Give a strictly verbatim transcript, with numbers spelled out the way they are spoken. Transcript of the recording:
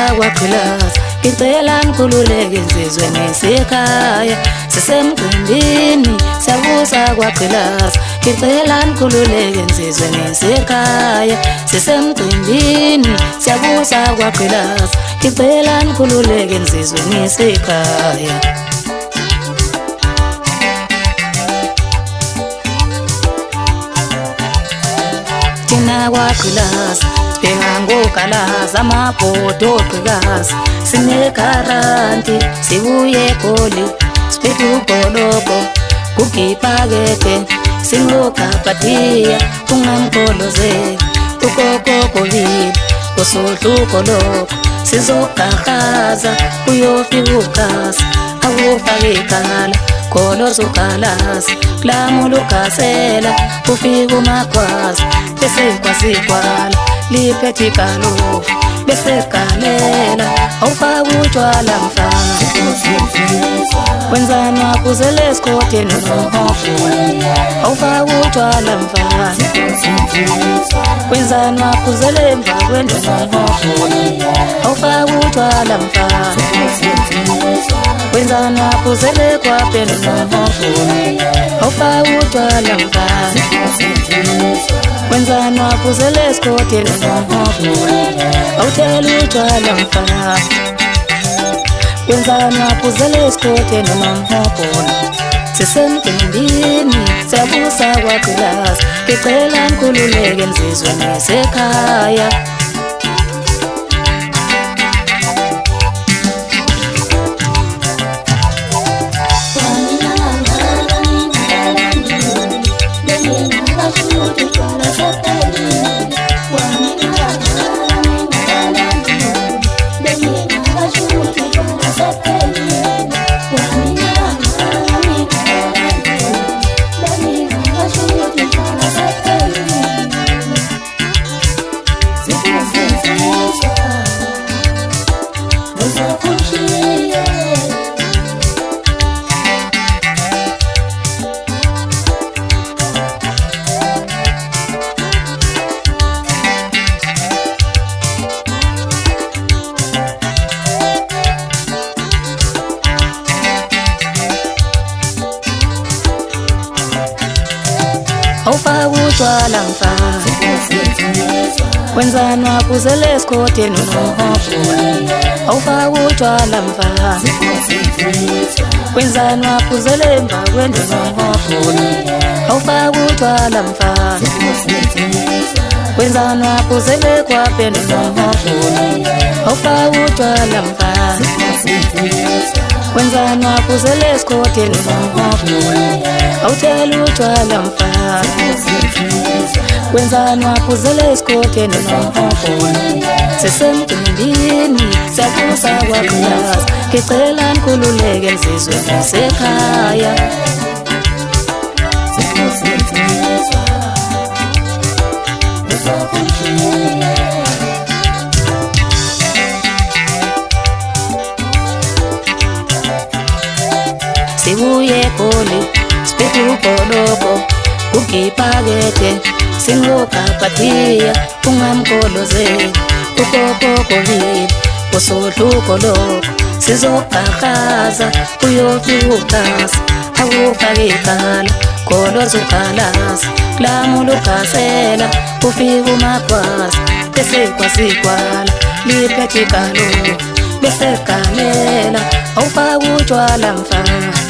kwagqilaza ngicela nikhululeke insizwe ngisekhaya sisemcimbini siyabusa kwagqilaza ngicela nikhululeke insizwe ngisekhaya sisemcimbini siyabusa kwagqilaza ngicela nikhululeke insizwe ngisekhaya thina kwagqilaza sibheka ngogalaza amabhodo ogqikaza sinegharanti sibuye eGoli siphethe ugolobo kugibhakede sinogabhadiya ungamgolozeli ukokogolile usodluko lokho sizogahaza uyofika ugazi akufake ikhala goloza ugalaza kulamula ugasela ufika umagwazi bese kwasikwala liphethe igalofu bese galela awufaka utshwala mfana wenzani waphuzela esikoteni nohofu awufaka utshwala mfana wenzani waphuzela emva kwendlu nohofu awufaka utshwala mfana wenzani waphuzela ekwapeni nohofu awufaka utshwala mfana wenzani waphuzela esikoteni nohofu awuthela utshwala mfana wenzani waphuzela esikoteni nohofu sisemcimbini siyabusa kwagqilaza ngicela nikhululeke insizwe ngisekhaya awufaka utshwala mfana wenzani waphuzela esikoteni nohofu awufaka utshwala mfana wenzani waphuzela emva kwendlu nohofu awufaka utshwala mfana wenzani waphuzela ekwapeni nohofu awufaka utshwala mfana wenzani waphuzela esikoteni nohofu awuthela utshwala mfana wenzani waphuzela esikoteni nohofu sisemcimbini siyabusa kwagqilaza ngicela nikhululeke insizwe ngisekhaya sibuye eGoli siphethe ugolobo kugibhakede sinogabhadiya ungamgolozeli ukokogolile usodluko lokho sizogahaza uyofika ugazi akufake ikhala goloza ugalaza kulamula ugasela ufika umagwazi bese kwasikwala liphethe igalofu bese galela awufaka utshwala mfana